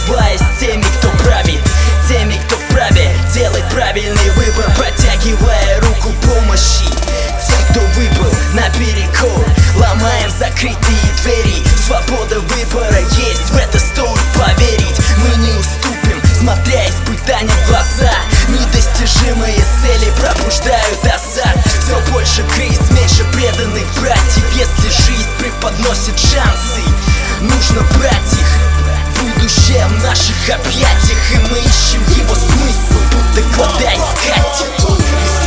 оставаясь теми, кто правит, теми, кто вправе делать правильный выбор, протягивая руку помощи тем, кто выпал наперекор. Ломаем закрытые двери, свобода выбора есть, в это стоит поверить. Мы не уступим, смотря испытания в глаза. Недостижимые цели пробуждают азарт. Все больше крыс, меньше преданных братьев. Если жизнь преподносит шансы, нужно брать их. Будущее в наших объятиях, и мы ищем его смысл, будто кладя искать.